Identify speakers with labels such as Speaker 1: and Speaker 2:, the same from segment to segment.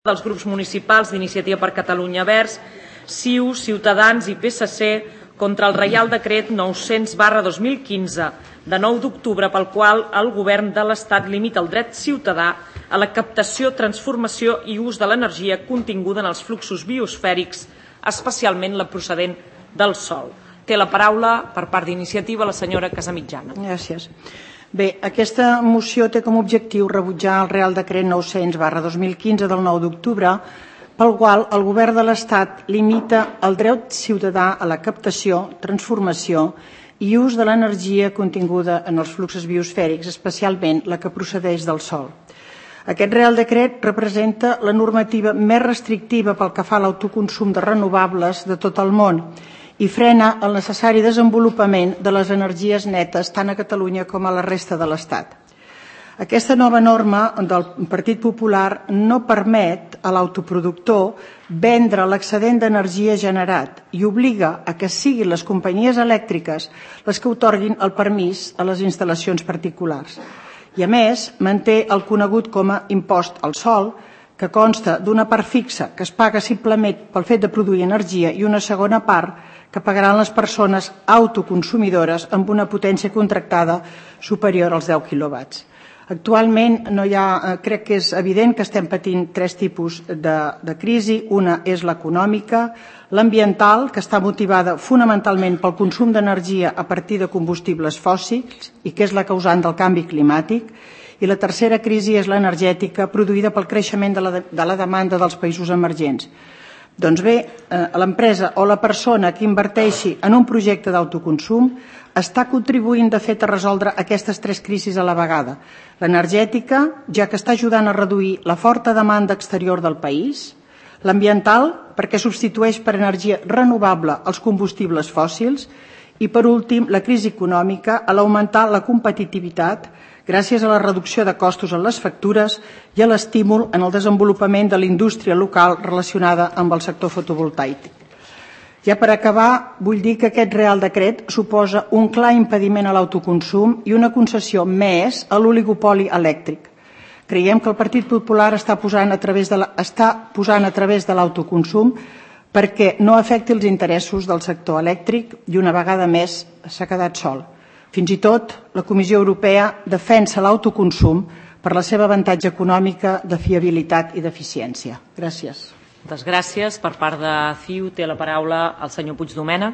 Speaker 1: dels grups municipals d'Iniciativa per Catalunya Verds, CiU, Ciutadans i PSC contra el Reial Decret 900/2015 de 9 d'octubre pel qual el Govern de l'Estat limita el dret ciutadà a la captació, transformació i ús de l'energia continguda en els fluxos biosfèrics, especialment la procedent del sòl. Té la paraula per part d'Iniciativa la senyora Casamitjana.
Speaker 2: Gràcies. Bé, aquesta moció té com a objectiu rebutjar el Reial Decret 900/2015 del 9 d'octubre, pel qual el Govern de l'Estat limita el dret ciutadà a la captació, transformació i ús de l'energia continguda en els fluxos biosfèrics, especialment la que procedeix del sòl. Aquest Reial Decret representa la normativa més restrictiva pel que fa a l'autoconsum de renovables de tot el món i frena el necessari desenvolupament de les energies netes tant a Catalunya com a la resta de l'Estat. Aquesta nova norma del Partit Popular no permet a l'autoproductor vendre l'excedent d'energia generat i obliga a que siguin les companyies elèctriques les que atorguin el permís a les instal·lacions particulars. I a més, manté el conegut com a impost al sòl, que consta d'una part fixa que es paga simplement pel fet de produir energia i una segona part que pagaran les persones autoconsumidores amb una potència contractada superior als 10 quilowatts. Actualment crec que és evident que estem patint tres tipus de crisi. Una és l'econòmica, l'ambiental, que està motivada fonamentalment pel consum d'energia a partir de combustibles fòssils i que és la causant del canvi climàtic, i la tercera crisi és l'energètica, produïda pel creixement de la demanda dels països emergents. Doncs bé, l'empresa o la persona que inverteixi en un projecte d'autoconsum està contribuint de fet a resoldre aquestes tres crisis a la vegada. L'energètica, ja que està ajudant a reduir la forta demanda exterior del país; l'ambiental, perquè substitueix per energia renovable els combustibles fòssils; i, per últim, la crisi econòmica, a l'augmentar la competitivitat gràcies a la reducció de costos en les factures i a l'estímul en el desenvolupament de la indústria local relacionada amb el sector fotovoltaic. Ja per acabar, vull dir que aquest Reial Decret suposa un clar impediment a l'autoconsum i una concessió més a l'oligopoli elèctric. Creiem que el Partit Popular està posant a través de l'autoconsum perquè no afecti els interessos del sector elèctric i una vegada més s'ha quedat sol. Fins i tot la Comissió Europea defensa l'autoconsum per la seva avantatge econòmica de fiabilitat i d'eficiència. Gràcies.
Speaker 1: Moltes gràcies. Per part de CiU té la paraula el senyor Puigdomènech.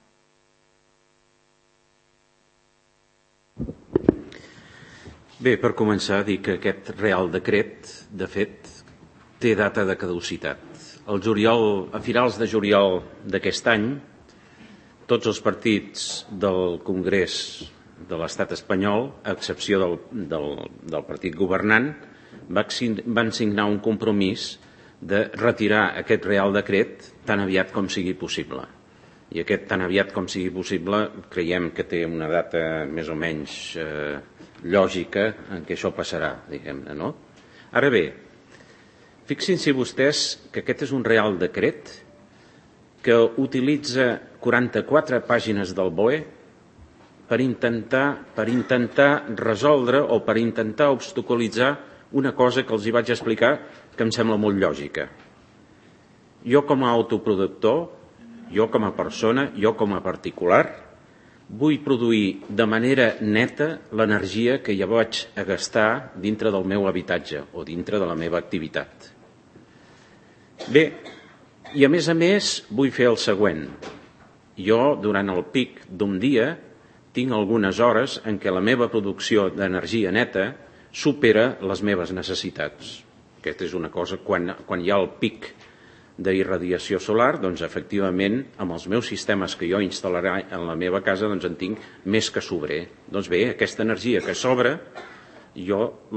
Speaker 3: Bé, per començar, dir que aquest Reial Decret, de fet, té data de caducitat. A finals de juliol d'aquest any, tots els partits del Congrés de l'Estat espanyol, a excepció del partit governant, van signar un compromís de retirar aquest Reial Decret tan aviat com sigui possible. I aquest tan aviat com sigui possible creiem que té una data més o menys lògica en què això passarà, diguem-ne, no? Ara bé, fixin-se vostès que aquest és un Reial Decret que utilitza 44 pàgines del BOE per intentar resoldre o per intentar obstaculitzar una cosa que els hi vaig explicar que em sembla molt lògica. Jo com a autoproductor, jo com a persona, jo com a particular, vull produir de manera neta l'energia que ja vaig a gastar dintre del meu habitatge o dintre de la meva activitat. Bé, i a més vull fer el següent. Jo, durant el pic d'un dia, tinc algunes hores en què la meva producció d'energia neta supera les meves necessitats. Aquesta és una cosa, quan hi ha el pic d'irradiació solar, doncs efectivament, amb els meus sistemes que jo instal·laré en la meva casa, doncs en tinc més que sobrer. Doncs bé, aquesta energia que sobra, jo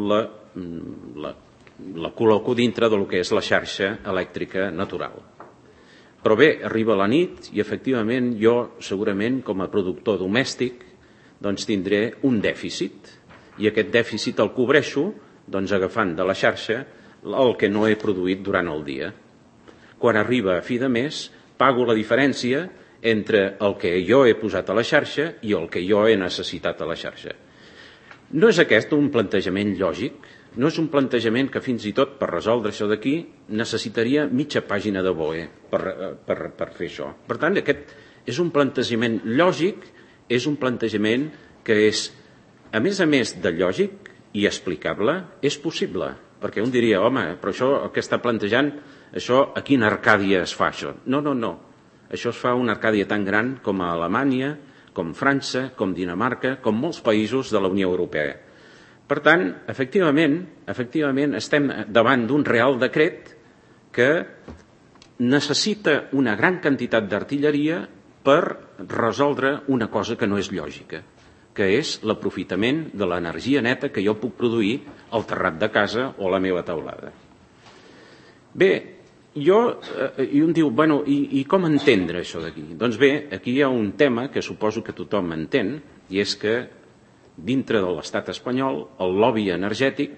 Speaker 3: la col·loco dintre del que és la xarxa elèctrica natural. Però bé, arriba la nit i efectivament jo segurament com a productor domèstic doncs tindré un dèficit i aquest dèficit el cobreixo doncs agafant de la xarxa el que no he produït durant el dia. Quan arriba a fi de mes pago la diferència entre el que jo he posat a la xarxa i el que jo he necessitat a la xarxa. No és aquest un plantejament lògic? no és un plantejament que fins i tot per resoldre això d'aquí necessitaria mitja pàgina de BOE per fer això. Per tant, aquest és un plantejament lògic, és un plantejament que és, a més de lògic i explicable, és possible. Perquè un diria, home, però això el que està plantejant, això a quina Arcàdia es fa això? No. Això es fa una Arcàdia tan gran com a Alemanya, com França, com Dinamarca, com molts països de la Unió Europea. Per tant, efectivament estem davant d'un Real Decret que necessita una gran quantitat d'artilleria per resoldre una cosa que no és lògica, que és l'aprofitament de l'energia neta que jo puc produir al terrat de casa o a la meva teulada. Bé, i un diu, bueno, i com entendre això d'aquí? Doncs bé, aquí hi ha un tema que suposo que tothom entén, i és que dintre de l'estat espanyol el lobby energètic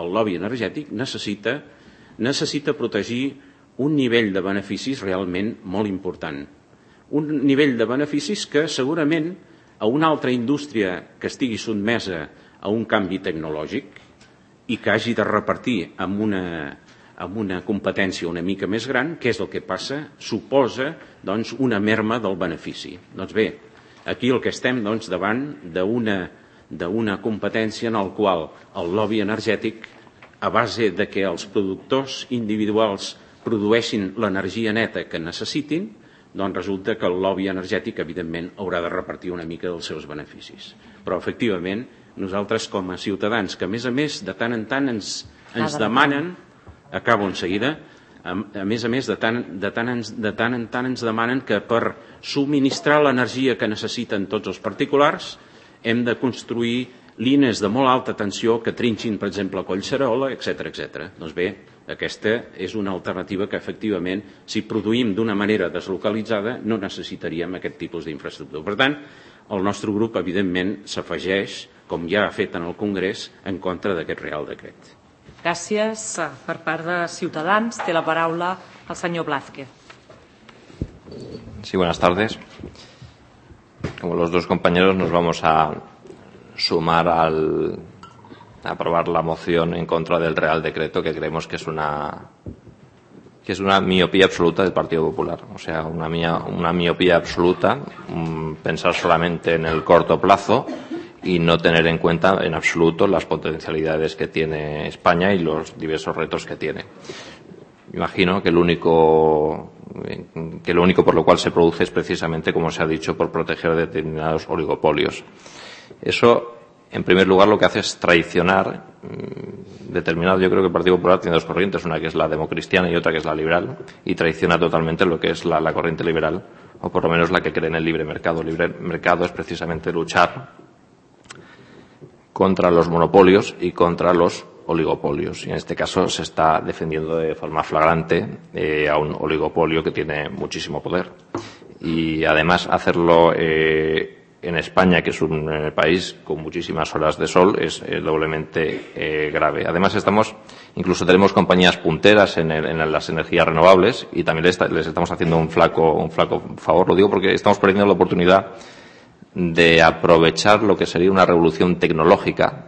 Speaker 3: necessita protegir un nivell de beneficis realment molt important. Un nivell de beneficis que segurament a una altra indústria que estigui sotmesa a un canvi tecnològic i que hagi de repartir amb una competència una mica més gran, què és el que passa? Suposa doncs, una merma del benefici. Doncs bé, aquí el que estem davant d'una competència en la qual el lobby energètic, a base de que els productors individuals produeixin l'energia neta que necessitin, doncs resulta que el lobby energètic, evidentment, haurà de repartir una mica dels seus beneficis. Però, efectivament, nosaltres com a ciutadans, que a més, de tant en tant ens demanen, acabo en seguida, a més, de tant en tant ens demanen que per subministrar l'energia que necessiten tots els particulars hem de construir línies de molt alta tensió que trinxin, per exemple, a Collserola, etc. Doncs bé, aquesta és una alternativa que, efectivament, si produïm d'una manera deslocalitzada, no necessitaríem aquest tipus d'infraestructura. Per tant, el nostre grup, evidentment, s'afegeix, com ja ha fet en el Congrés, en contra d'aquest Real Decret.
Speaker 1: Gràcies. Per part de Ciutadans, té la paraula el senyor Blázquez.
Speaker 4: Sí, buenas tardes. Como los dos compañeros nos vamos a sumar a aprobar la moción en contra del Real Decreto, que creemos que es una miopía absoluta del Partido Popular. O sea, una miopía absoluta, pensar solamente en el corto plazo y no tener en cuenta en absoluto las potencialidades que tiene España y los diversos retos que tiene. Imagino que lo único por lo cual se produce es precisamente, como se ha dicho, por proteger determinados oligopolios. Eso, en primer lugar, lo que hace es traicionar determinado. Yo creo que el Partido Popular tiene dos corrientes, una que es la democristiana y otra que es la liberal, y traiciona totalmente lo que es la corriente liberal, o por lo menos la que cree en el libre mercado. El libre mercado es precisamente luchar contra los monopolios y contra los oligopolios. Y en este caso se está defendiendo de forma flagrante a un oligopolio que tiene muchísimo poder. Y además hacerlo en España, que es un país con muchísimas horas de sol, es doblemente grave. Además incluso tenemos compañías punteras en las energías renovables y también les estamos haciendo un flaco favor. Lo digo porque estamos perdiendo la oportunidad de aprovechar lo que sería una revolución tecnológica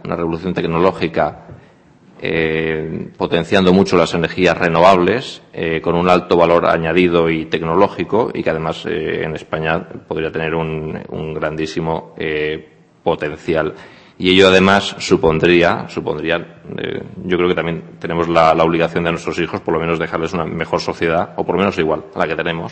Speaker 4: potenciando mucho las energías renovables con un alto valor añadido y tecnológico, y que además en España podría tener un grandísimo potencial. Y ello además supondría yo creo que también tenemos la obligación de nuestros hijos, por lo menos dejarles una mejor sociedad, o por lo menos igual a la que tenemos,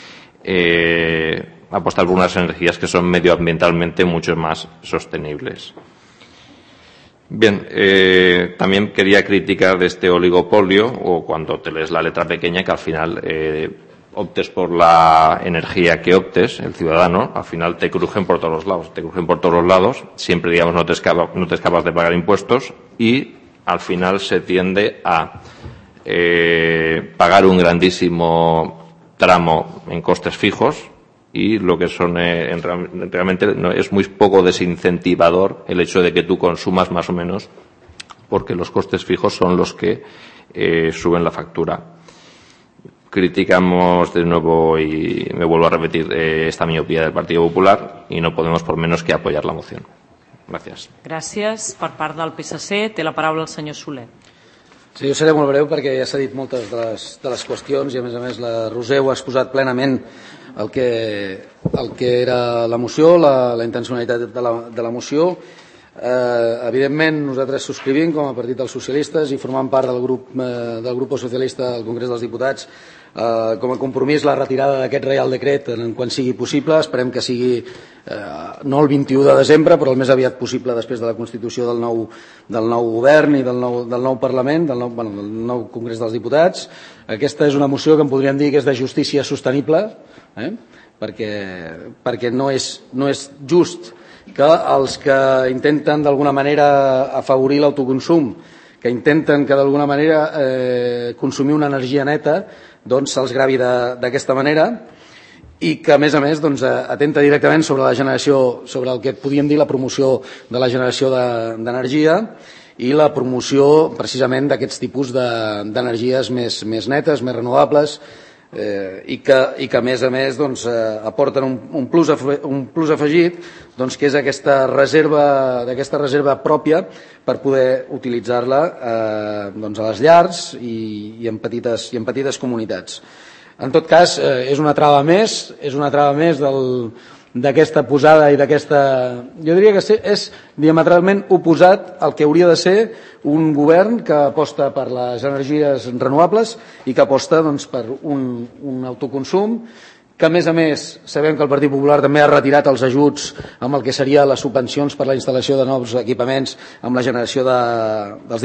Speaker 4: apostar por unas energías que son medioambientalmente mucho más sostenibles. Bien, también quería criticar de este oligopolio, o cuando te lees la letra pequeña, que al final optes por la energía que optes, el ciudadano, al final te crujen por todos los lados, siempre, digamos, no te escapas de pagar impuestos, y al final se tiende a pagar un grandísimo tramo en costes fijos, y lo que son realmente es muy poco desincentivador el hecho de que tú consumas más o menos, porque los costes fijos son los que suben la factura. Criticamos de nuevo, y me vuelvo a repetir, esta miopía del Partido Popular, y no podemos por menos que apoyar la moción. Gràcies.
Speaker 1: Gràcies. Per part del PSC té la paraula el senyor Soler.
Speaker 5: Sí, jo seré molt breu perquè ja s'ha dit moltes de les qüestions i a més la Roser ho ha exposat plenament el que era la moció, la intencionalitat de la moció. Evidentment nosaltres subscrivim com a partit dels socialistes i formant part del grup socialista al Congrés dels Diputats com a compromís la retirada d'aquest Reial Decret quan sigui possible. Esperem que sigui no el 21 de desembre però el més aviat possible després de la constitució del nou govern i del nou Parlament, del nou Congrés dels Diputats. Aquesta és una moció que en podríem dir que és de justícia sostenible, perquè no és just que els que intenten d'alguna manera afavorir l'autoconsum, que intenten que d'alguna manera consumir una energia neta, doncs se'ls gravi d'aquesta manera i que a més atenta directament sobre la generació, sobre el que podríem dir la promoció de la generació d'energia i la promoció precisament d'aquests tipus d'energies més netes, més renovables i que a més aporten un plus afegit que és aquesta reserva pròpia per poder utilitzar-la a les llars i en petites comunitats. En tot cas, és una trava més d'aquesta posada i d'aquesta... Jo diria que és diametralment oposat al que hauria de ser un govern que aposta per les energies renovables i que aposta per un autoconsum que, a més, sabem que el Partit Popular també ha retirat els ajuts amb el que serien les subvencions per la instal·lació de nous equipaments amb la generació dels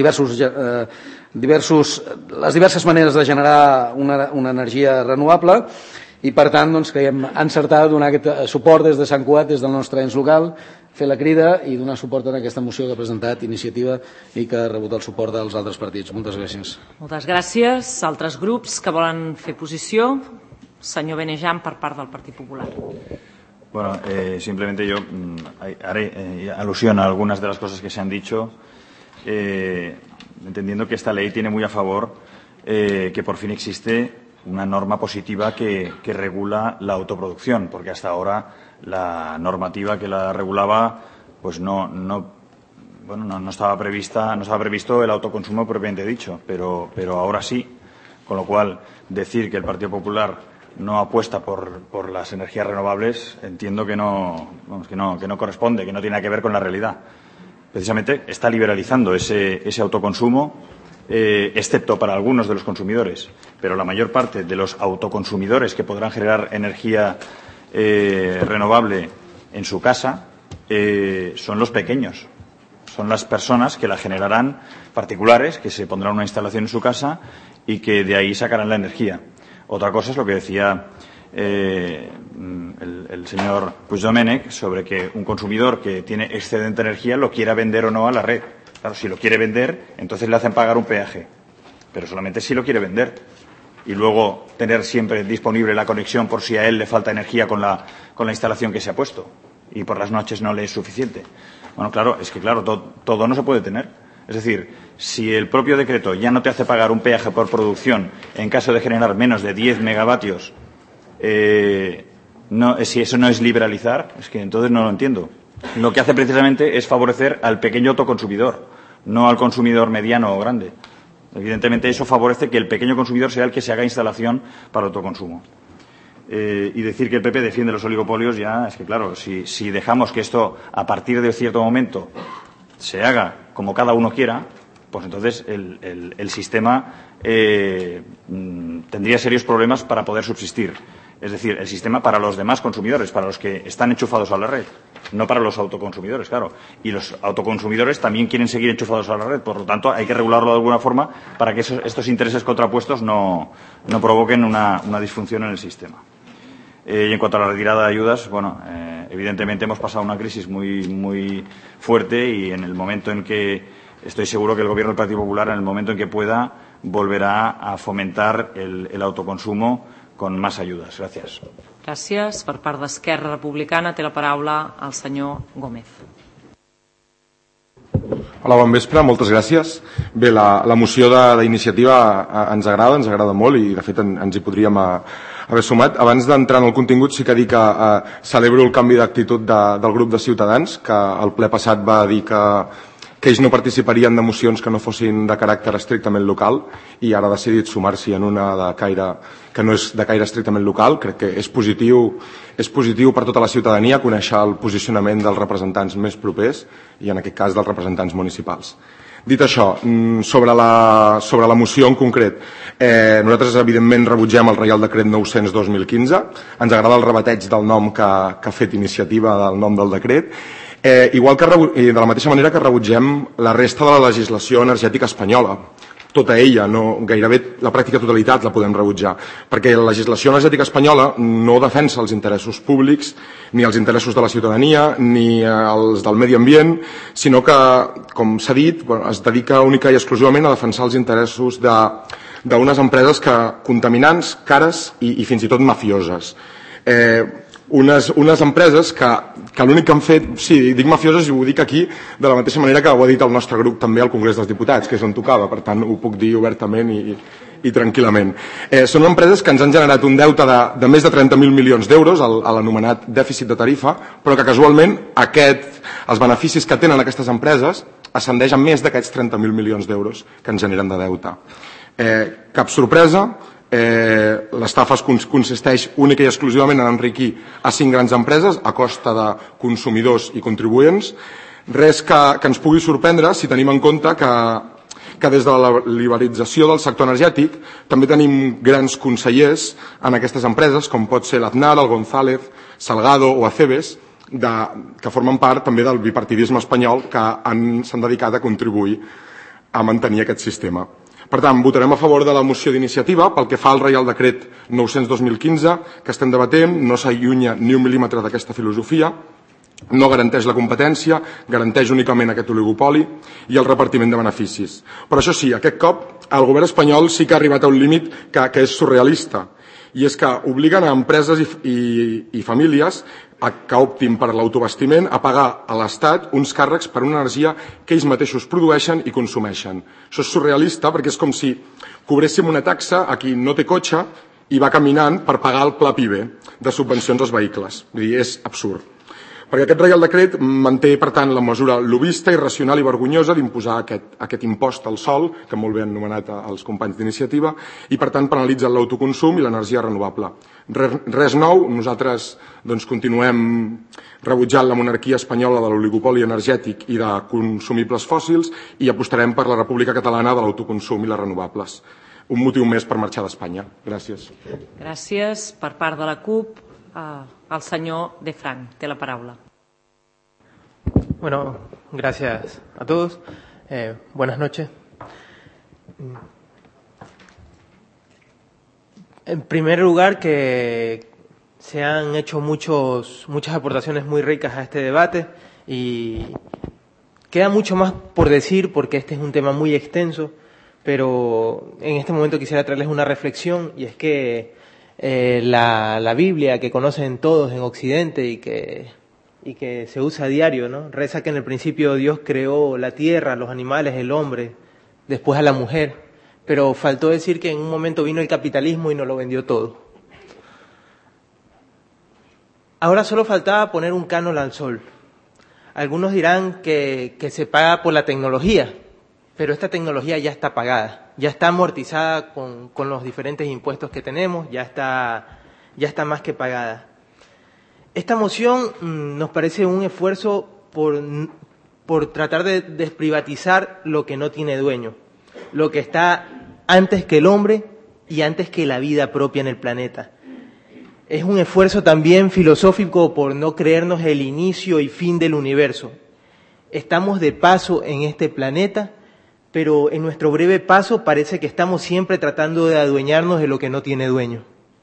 Speaker 5: les diverses maneres de generar una energia renovable i, per tant, creiem encertat donar aquest suport des de Sant Cugat, des del nostre ens local, fer la crida i donar suport a aquesta moció que ha presentat Iniciativa i que ha rebut el suport dels altres partits. Moltes gràcies.
Speaker 1: Moltes gràcies. Altres grups que volen fer posició? Senyor Benejan, per part del Partit Popular.
Speaker 6: Bueno, simplemente yo haré alusión a algunas de las cosas que se han dicho, entendiendo que esta ley tiene muy a favor que por fin existe una norma positiva que regula la autoproducción, porque hasta ahora la normativa que la regulaba pues no estaba previsto el autoconsumo propiamente dicho, pero ahora sí, con lo cual decir que el Partido Popular no apuesta por las energías renovables, entiendo que no corresponde, que no tiene nada que ver con la realidad. Precisamente está liberalizando ese autoconsumo, excepto para algunos de los consumidores, pero la mayor parte de los autoconsumidores que podrán generar energía renovable en su casa son los pequeños, son las personas que la generarán, particulares, que se pondrán una instalación en su casa y que de ahí sacarán la energía. Otra cosa es lo que decía el señor Puigdomènech sobre que un consumidor que tiene excedente de energía lo quiera vender o no a la red. Claro, si lo quiere vender, entonces le hacen pagar un peaje, pero solamente si lo quiere vender. Y luego tener siempre disponible la conexión por si a él le falta energía con la instalación que se ha puesto y por las noches no le es suficiente. Bueno, claro, es que todo no se puede tener. Es decir, si el propio decreto ya no te hace pagar un peaje por producción en caso de generar menos de 10 megavatios, si eso no es liberalizar, es que entonces no lo entiendo. Lo que hace precisamente es favorecer al pequeño autoconsumidor, no al consumidor mediano o grande. Evidentemente eso favorece que el pequeño consumidor sea el que se haga instalación para autoconsumo. Y decir que el PP defiende los oligopolios ya es que, claro, si dejamos que esto a partir de cierto momento se haga como cada uno quiera, pues entonces el sistema tendría serios problemas para poder subsistir. Es decir, el sistema para los demás consumidores, para los que están enchufados a la red, no para los autoconsumidores, claro. Y los autoconsumidores también quieren seguir enchufados a la red, por lo tanto hay que regularlo de alguna forma para que estos intereses contrapuestos no provoquen una disfunción en el sistema. Y en cuanto a la retirada de ayudas, bueno, evidentemente hemos pasado una crisis muy fuerte y en el momento en que estoy seguro que el Gobierno del Partido Popular, en el momento en que pueda, volverá a fomentar el autoconsumo con más ayudas. Gràcies.
Speaker 1: Gràcies. Per part d'Esquerra Republicana té la paraula el senyor Gómez.
Speaker 7: Hola, bon vespre, moltes gràcies. Bé, la moció d'iniciativa ens agrada molt i de fet ens hi podríem haver sumat. Abans d'entrar en el contingut sí que dic que celebro el canvi d'actitud del grup de Ciutadans, que el ple passat va dir que ells no participarien de mocions que no fossin de caràcter estrictament local i ara ha decidit sumar-s'hi en una que no és de caire estrictament local. Crec que és positiu per tota la ciutadania conèixer el posicionament dels representants més propers i en aquest cas dels representants municipals. Dit això, sobre la moció en concret, nosaltres evidentment rebutgem el Reial Decret 900/2015, ens agrada el rebateig del nom que ha fet iniciativa del nom del decret, igual que de la mateixa manera que rebutgem la resta de la legislació energètica espanyola. Tota ella, gairebé la pràctica totalitat la podem rebutjar, perquè la legislació energètica espanyola no defensa els interessos públics, ni els interessos de la ciutadania, ni els del medi ambient, sinó que, com s'ha dit, es dedica única i exclusivament a defensar els interessos d'unes empreses contaminants, cares i fins i tot mafioses. Unes empreses que l'únic que han fet, sí, dic mafioses i ho dic aquí de la mateixa manera que ho ha dit el nostre grup també al Congrés dels Diputats, que és on tocava, per tant ho puc dir obertament i tranquil·lament. Són empreses que ens han generat un deute de més de 30.000 milions d'euros, l'anomenat dèficit de tarifa, però que casualment els beneficis que tenen aquestes empreses ascendeix a més d'aquests 30.000 milions d'euros que ens generen de deute. Cap sorpresa, l'estafa consisteix única i exclusivament en enriquir a 5 grans empreses a costa de consumidors i contribuents. Res que ens pugui sorprendre si tenim en compte que des de la liberalització del sector energètic també tenim grans consellers en aquestes empreses, com pot ser l'Aznar, el González, Salgado o Acebes, que formen part també del bipartidisme espanyol que s'han dedicat a contribuir a mantenir aquest sistema. Per tant, votarem a favor de la moció d'iniciativa pel que fa al Reial Decret 900/2015 que estem debatent. No s'allunya ni un mil·límetre d'aquesta filosofia, no garanteix la competència, garanteix únicament aquest oligopoli i el repartiment de beneficis. Però això sí, aquest cop el govern espanyol sí que ha arribat a un límit que és surrealista, i és que obliguen a empreses i famílies que optin per l'autobastiment a pagar a l'Estat uns càrrecs per una energia que ells mateixos produeixen i consumeixen. Això és surrealista perquè és com si cobréssim una taxa a qui no té cotxe i va caminant per pagar el pla PIBE de subvencions als vehicles. Vull dir, és absurd. Perquè aquest Reial Decret manté, per tant, la mesura lobbista, irracional i vergonyosa d'imposar aquest impost al sol, que molt bé han anomenat els companys d'iniciativa, i, per tant, penalitza l'autoconsum i l'energia renovable. Res nou, nosaltres continuem rebutjant la monarquia espanyola de l'oligopoli energètic i de consumibles fòssils i apostarem per la República Catalana de l'autoconsum i les renovables. Un motiu més per marxar d'Espanya. Gràcies.
Speaker 1: Gràcies. Per part de la CUP, el señor De Frank té la palabra.
Speaker 8: Bueno, gracias a todos. Buenas noches. En primer lugar, que se han hecho muchas aportaciones muy ricas a este debate y queda mucho más por decir porque este es un tema muy extenso, pero en este momento quisiera traerles una reflexión, y es que la Biblia que conocen todos en Occidente y que se usa a diario, ¿no? Reza que en el principio Dios creó la tierra, los animales, el hombre, después a la mujer, pero faltó decir que en un momento vino el capitalismo y nos lo vendió todo. Ahora solo faltaba poner un canon al sol. Algunos dirán que se paga por la tecnología, pero esta tecnología ya está pagada, ya está amortizada con los diferentes impuestos que tenemos, ya está más que pagada. Esta moción nos parece un esfuerzo por tratar de desprivatizar lo que no tiene dueño, lo que está antes que el hombre y antes que la vida propia en el planeta. Es un esfuerzo también filosófico por no creernos el inicio y fin del universo. Estamos de paso en este planeta, pero en nuestro breve paso parece que estamos siempre tratando de adueñarnos de lo que no tiene dueño.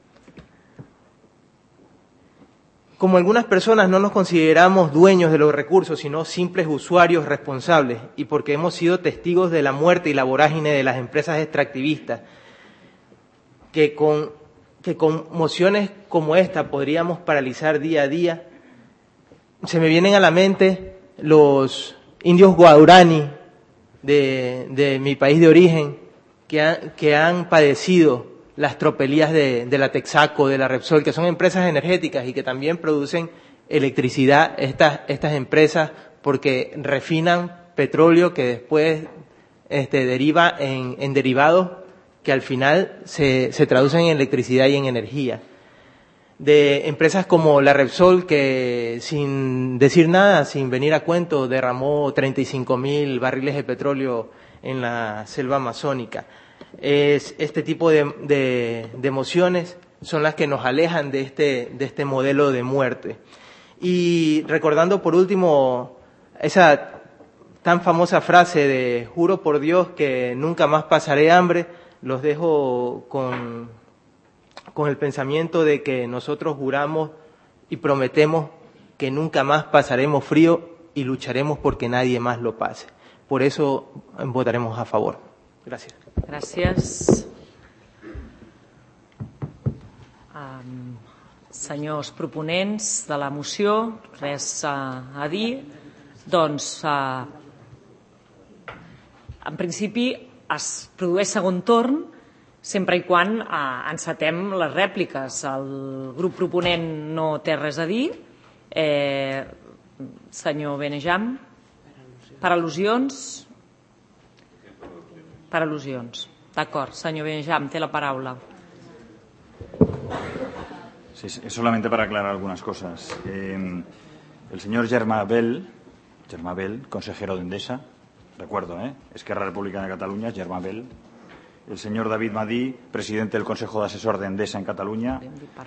Speaker 8: Como algunas personas no nos consideramos dueños de los recursos, sino simples usuarios responsables, y porque hemos sido testigos de la muerte y la vorágine de las empresas extractivistas, que con mociones como esta podríamos paralizar día a día, se me vienen a la mente los indios Guarani de mi país de origen que han padecido las tropelías de la Texaco, de la Repsol, que son empresas energéticas y que también producen electricidad, estas empresas, porque refinan petróleo que después deriva en derivados que al final se traducen en electricidad y en energía. De empresas como la Repsol, que sin decir nada, sin venir a cuento, derramó 35.000 barriles de petróleo en la selva amazónica. Este tipo de emociones son las que nos alejan de este modelo de muerte. Y recordando por último esa tan famosa frase de juro por Dios que nunca más pasaré hambre, los dejo con el pensamiento de que nosotros juramos y prometemos que nunca más pasaremos frío y lucharemos porque nadie más lo pase. Por eso votaremos a favor. Gràcies.
Speaker 1: Gràcies. Senyors proponents de la moció, res a dir. Doncs, en principi, es produeix segon torn sempre i quan encetem les rèpliques. El grup proponent no té res a dir. Senyor Benejam, per al·lusions? Per al·lusions. D'acord. Senyor Benejam, té la paraula.
Speaker 6: Sí, solamente para aclarar algunas cosas. El señor Germà Bel, consejero de Endesa, recuerdo, Esquerra Republicana de Cataluña, Germà Bel. El señor David Madí, presidente del Consejo de Asesor de Endesa en Cataluña,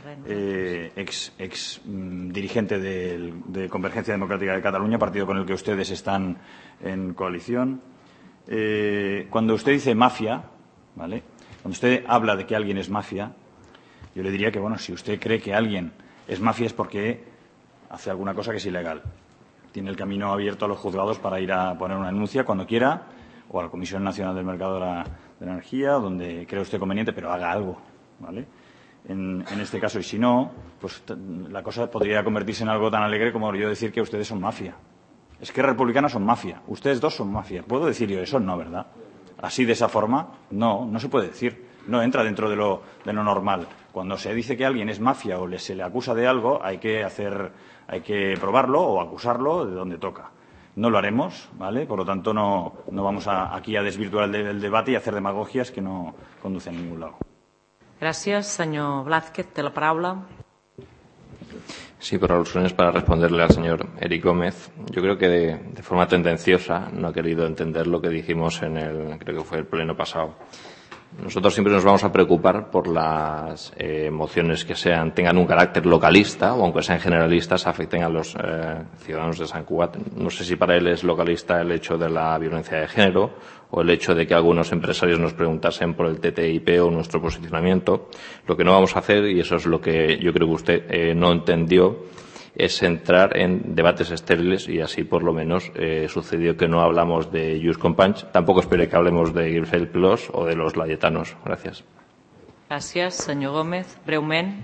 Speaker 6: ex dirigente de Convergencia Democrática de Cataluña, partido con el que ustedes están en coalición. Cuando usted dice mafia, ¿vale? Cuando usted habla de que alguien es mafia, yo le diría que, bueno, si usted cree que alguien es mafia es porque hace alguna cosa que es ilegal. Tiene el camino abierto a los juzgados para ir a poner una denuncia cuando quiera, o a la Comisión Nacional del Mercado de la Energía, donde cree usted conveniente, pero haga algo, ¿vale? En este caso, y si no, pues la cosa podría convertirse en algo tan alegre como yo decir que ustedes son mafia. Esquerra Republicana son mafia. Ustedes dos son mafia. ¿Puedo decir yo eso? No, ¿verdad? Así, de esa forma, no se puede decir. No entra dentro de lo normal. Cuando se dice que alguien es mafia o se le acusa de algo, hay que probarlo o acusarlo de donde toca. No lo haremos, ¿vale? Por lo tanto, no vamos aquí a desvirtuar el debate y a hacer demagogias que no conducen a ningún lado.
Speaker 1: Gràcies. Senyor Blázquez, té la paraula.
Speaker 4: Sí, por alusiones para responderle al señor Eric Gómez. Yo creo que de forma tendenciosa no ha querido entender lo que dijimos creo que fue el pleno pasado. Nosotros siempre nos vamos a preocupar por las mociones que tengan un carácter localista o aunque sean generalistas afecten a los ciudadanos de Sant Cugat. No sé si para él es localista el hecho de la violencia de género o el hecho de que algunos empresarios nos preguntasen por el TTIP o nuestro posicionamiento. Lo que no vamos a hacer, y eso es lo que yo creo que usted no entendió, es entrar en debates estériles y así por lo menos sucedió que no hablamos de Just Companys. Tampoco espere que hablemos de Grifols Plus o de los layetanos. Gràcies.
Speaker 1: Gràcies. Senyor Gómez, breument.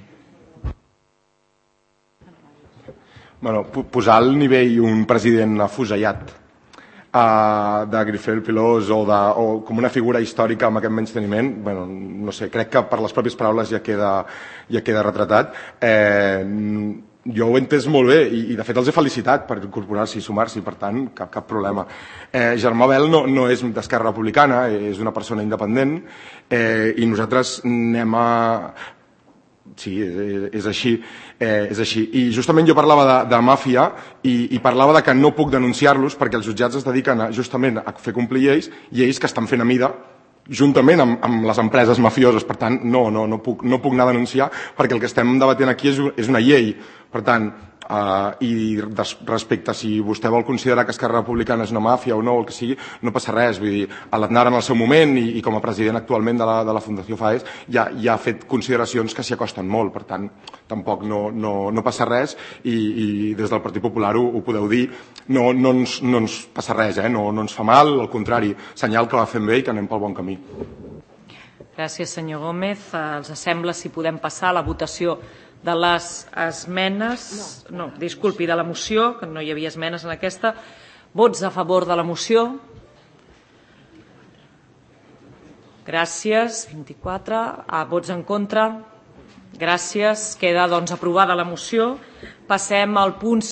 Speaker 7: Bueno, posar al nivell un president afusellat de Grifols Plus o com una figura històrica amb aquest menysteniment, bueno, no sé, crec que per les pròpies paraules ja queda retratat. Jo ho he entès molt bé i de fet els he felicitat per incorporar-s'hi i sumar-s'hi, per tant, cap problema. Germà Bel no és d'Esquerra Republicana, és una persona independent i nosaltres anem a... Sí, és així. I justament jo parlava de màfia i parlava de que no puc denunciar-los perquè els jutjats es dediquen justament a fer complir lleis i ells que estan fent a mida juntament amb les empreses mafioses. Per tant, no puc anar a denunciar perquè el que estem debatent aquí és una llei. Per tant, i respecte a si vostè vol considerar que Esquerra Republicana és una màfia o no, o el que sigui, no passa res. Vull dir, l'Aznar en el seu moment i com a president actualment de la Fundació FAES ja ha fet consideracions que s'hi acosten molt. Per tant, tampoc no passa res i des del Partit Popular ho podeu dir. No ens passa res, no ens fa mal, al contrari, senyal que va fent bé i que anem pel bon camí.
Speaker 1: Gràcies, senyor Gómez. Els sembla si podem passar a la votació de les esmenes... No, disculpi, de la moció, que no hi havia esmenes en aquesta. Vots a favor de la moció? Gràcies. 24. Vots en contra? Gràcies. Queda, doncs, aprovada la moció. Passem al punt